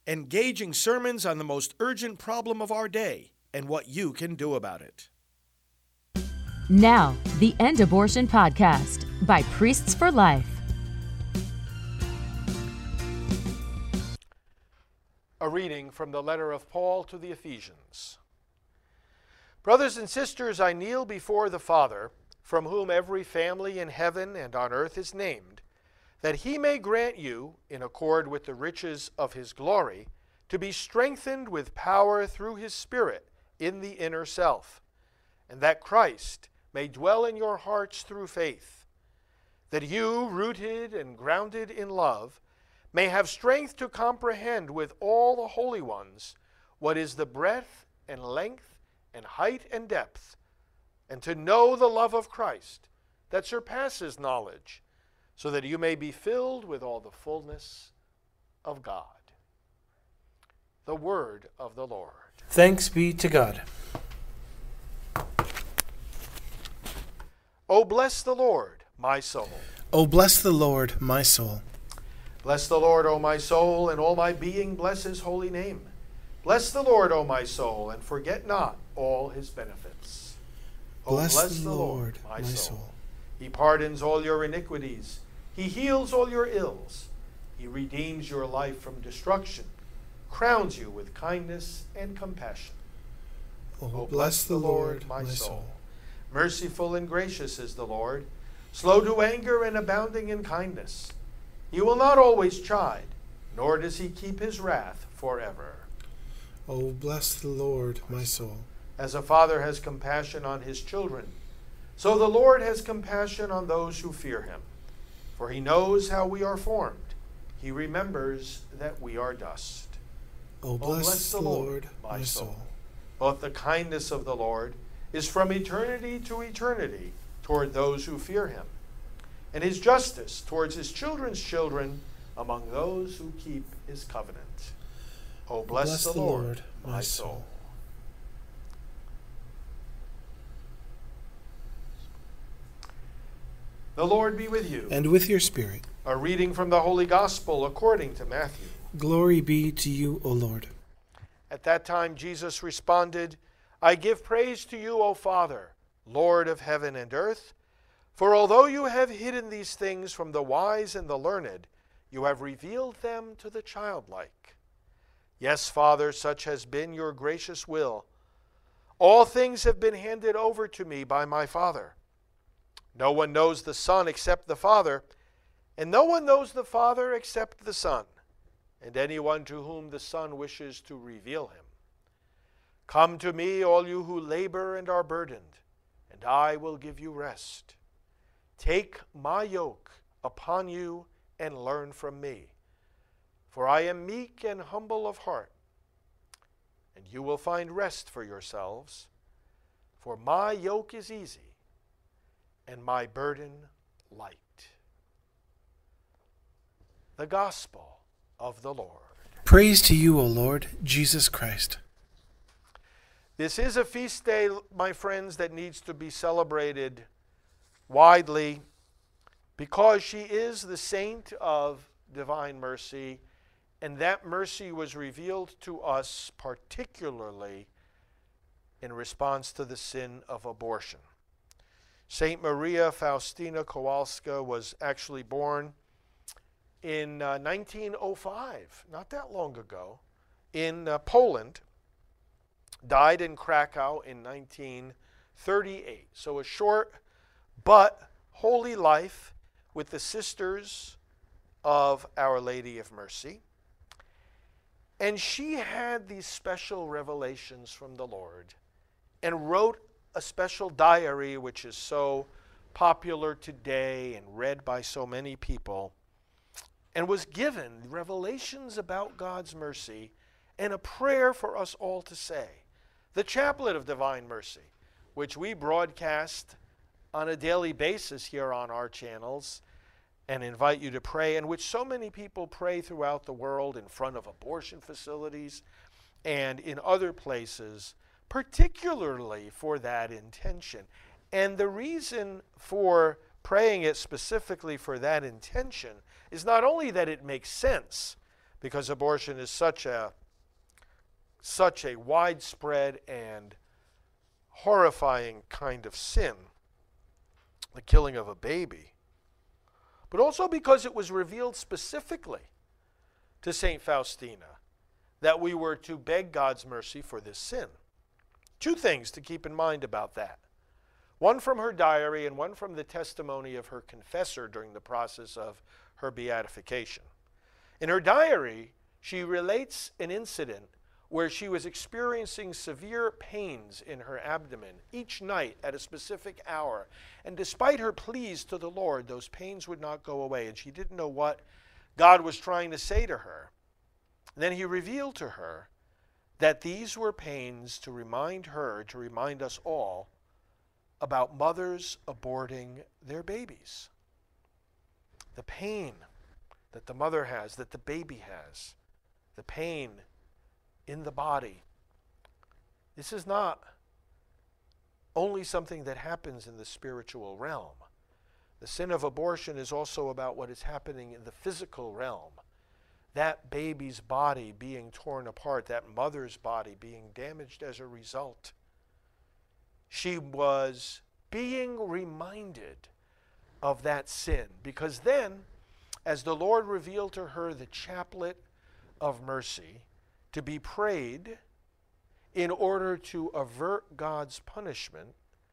engaging sermons on the most urgent problem of our day and what you can do about it. Now, the End Abortion Podcast by Priests for Life. A reading from the letter of Paul to the Ephesians. Brothers and sisters, I kneel before the Father, from whom every family in heaven and on earth is named, that he may grant you, in accord with the riches of his glory, to be strengthened with power through his Spirit in the inner self, and that Christ may dwell in your hearts through faith, that you, rooted and grounded in love, may have strength to comprehend with all the holy ones what is the breadth and length and height and depth, and to know the love of Christ that surpasses knowledge, so that you may be filled with all the fullness of God. The word of the Lord. Thanks be to God. O bless the Lord, my soul. O bless the Lord, my soul. Bless the Lord, O my soul, and all my being bless his holy name. Bless the Lord, O my soul, and forget not all his benefits. Bless the Lord, my soul. He pardons all your iniquities. He heals all your ills. He redeems your life from destruction, crowns you with kindness and compassion. O bless the Lord, my soul. Merciful and gracious is the Lord, slow to anger and abounding in kindness. He will not always chide, nor does he keep his wrath forever. O bless the Lord, my soul. As a father has compassion on his children, so the Lord has compassion on those who fear him. For he knows how we are formed. He remembers that we are dust. O bless the Lord, my soul. Both the kindness of the Lord is from eternity to eternity toward those who fear him, and his justice towards his children's children among those who keep his covenant. O bless the Lord, my soul. The Lord be with you. And with your spirit. A reading from the Holy Gospel according to Matthew. Glory be to you, O Lord. At that time Jesus responded, I give praise to you, O Father, Lord of heaven and earth, for although you have hidden these things from the wise and the learned, you have revealed them to the childlike. Yes, Father, such has been your gracious will. All things have been handed over to me by my Father. No one knows the Son except the Father, and no one knows the Father except the Son, and anyone to whom the Son wishes to reveal him. Come to me, all you who labor and are burdened, and I will give you rest. Take my yoke upon you and learn from me, for I am meek and humble of heart, and you will find rest for yourselves, for my yoke is easy and my burden light. The Gospel of the Lord. Praise to you, O Lord, Jesus Christ. This is a feast day, my friends, that needs to be celebrated widely because she is the saint of divine mercy, and that mercy was revealed to us particularly in response to the sin of abortion. Saint Maria Faustina Kowalska was actually born in 1905, not that long ago, in Poland, died in Krakow in 1938. So a short but holy life with the Sisters of Our Lady of Mercy. And she had these special revelations from the Lord and wrote a special diary which is so popular today and read by so many people, and was given revelations about God's mercy and a prayer for us all to say. The Chaplet of Divine Mercy, which we broadcast on a daily basis here on our channels and invite you to pray, and which so many people pray throughout the world in front of abortion facilities and in other places, particularly for that intention. And the reason for praying it specifically for that intention is not only that it makes sense, because abortion is such a widespread and horrifying kind of sin, the killing of a baby, but also because it was revealed specifically to St. Faustina that we were to beg God's mercy for this sin. Two things to keep in mind about that. One from her diary and one from the testimony of her confessor during the process of her beatification. In her diary, she relates an incident where she was experiencing severe pains in her abdomen each night at a specific hour. And despite her pleas to the Lord, those pains would not go away, and she didn't know what God was trying to say to her. And then he revealed to her that these were pains to remind her, to remind us all, about mothers aborting their babies. The pain that the mother has, that the baby has, the pain in the body. This is not only something that happens in the spiritual realm. The sin of abortion is also about what is happening in the physical realm. That baby's body being torn apart, that mother's body being damaged as a result. She was being reminded of that sin, because then, as the Lord revealed to her the chaplet of mercy to be prayed in order to avert God's punishment,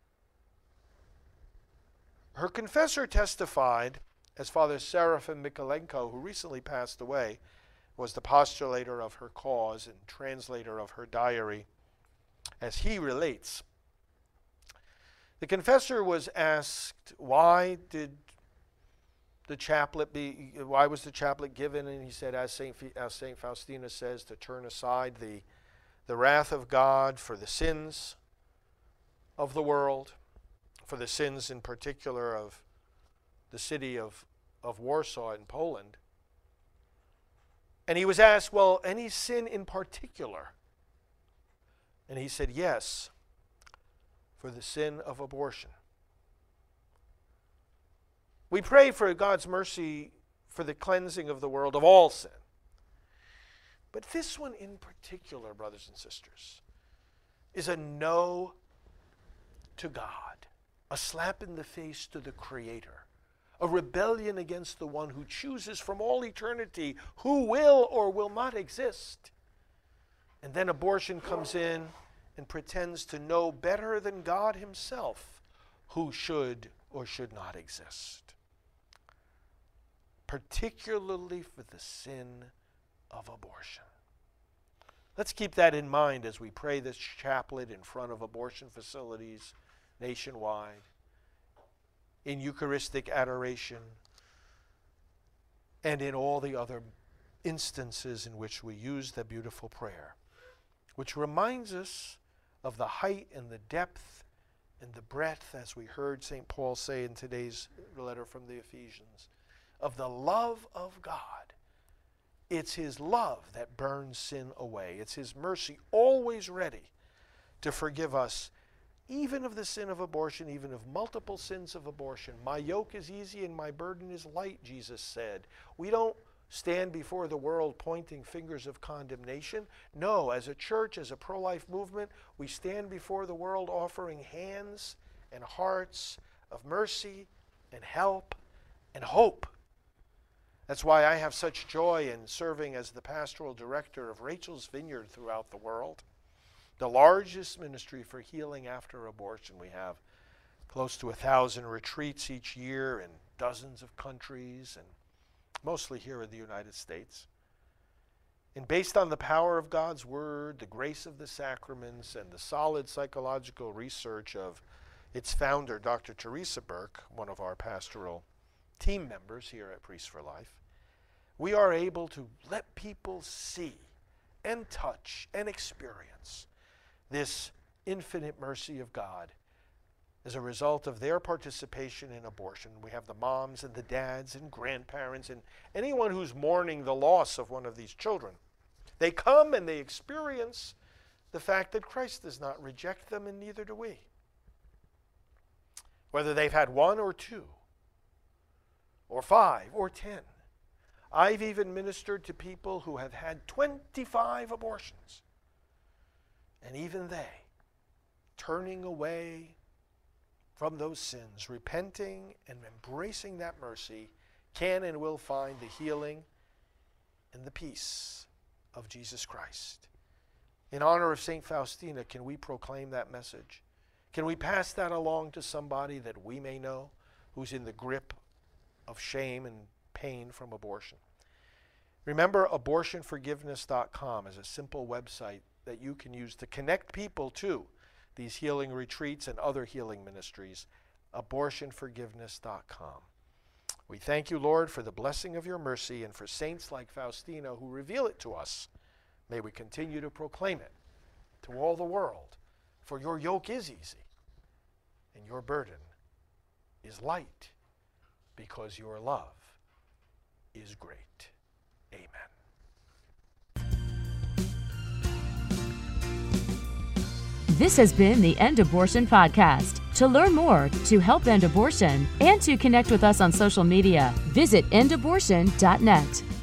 her confessor testified, as Father Seraphim Mikolenko, who recently passed away, was the postulator of her cause and translator of her diary, as he relates. The confessor was asked, why was the chaplet given? And he said, as Saint Faustina says, to turn aside the wrath of God for the sins of the world, for the sins in particular of the city of Warsaw in Poland. And he was asked, well, any sin in particular? And he said, yes, for the sin of abortion. We pray for God's mercy for the cleansing of the world of all sin. But this one in particular, brothers and sisters, is a no to God, a slap in the face to the Creator, a rebellion against the one who chooses from all eternity who will or will not exist. And then abortion comes in and pretends to know better than God himself who should or should not exist. Particularly for the sin of abortion. Let's keep that in mind as we pray this chaplet in front of abortion facilities nationwide, in Eucharistic adoration, and in all the other instances in which we use the beautiful prayer, which reminds us of the height and the depth and the breadth, as we heard St. Paul say in today's letter from the Ephesians, of the love of God. It's his love that burns sin away. It's his mercy always ready to forgive us, even of the sin of abortion, even of multiple sins of abortion. My yoke is easy and my burden is light, Jesus said. We don't stand before the world pointing fingers of condemnation. No, as a church, as a pro-life movement, we stand before the world offering hands and hearts of mercy and help and hope. That's why I have such joy in serving as the pastoral director of Rachel's Vineyard throughout the world, the largest ministry for healing after abortion. We have close to 1,000 retreats each year in dozens of countries, and mostly here in the United States. And based on the power of God's Word, the grace of the sacraments, and the solid psychological research of its founder, Dr. Teresa Burke, one of our pastoral team members here at Priests for Life, we are able to let people see and touch and experience this infinite mercy of God as a result of their participation in abortion. We have the moms and the dads and grandparents and anyone who's mourning the loss of one of these children. They come and they experience the fact that Christ does not reject them, and neither do we. Whether they've had 1 or 2 or 5 or 10, I've even ministered to people who have had 25 abortions. And even they, turning away from those sins, repenting and embracing that mercy, can and will find the healing and the peace of Jesus Christ. In honor of St. Faustina, can we proclaim that message? Can we pass that along to somebody that we may know who's in the grip of shame and pain from abortion? Remember, abortionforgiveness.com is a simple website that you can use to connect people to these healing retreats and other healing ministries. Abortionforgiveness.com. We thank you, Lord, for the blessing of your mercy and for saints like Faustina who reveal it to us. May we continue to proclaim it to all the world. For your yoke is easy and your burden is light, because your love is great. Amen. This has been the End Abortion Podcast. To learn more, to help end abortion, and to connect with us on social media, visit endabortion.net.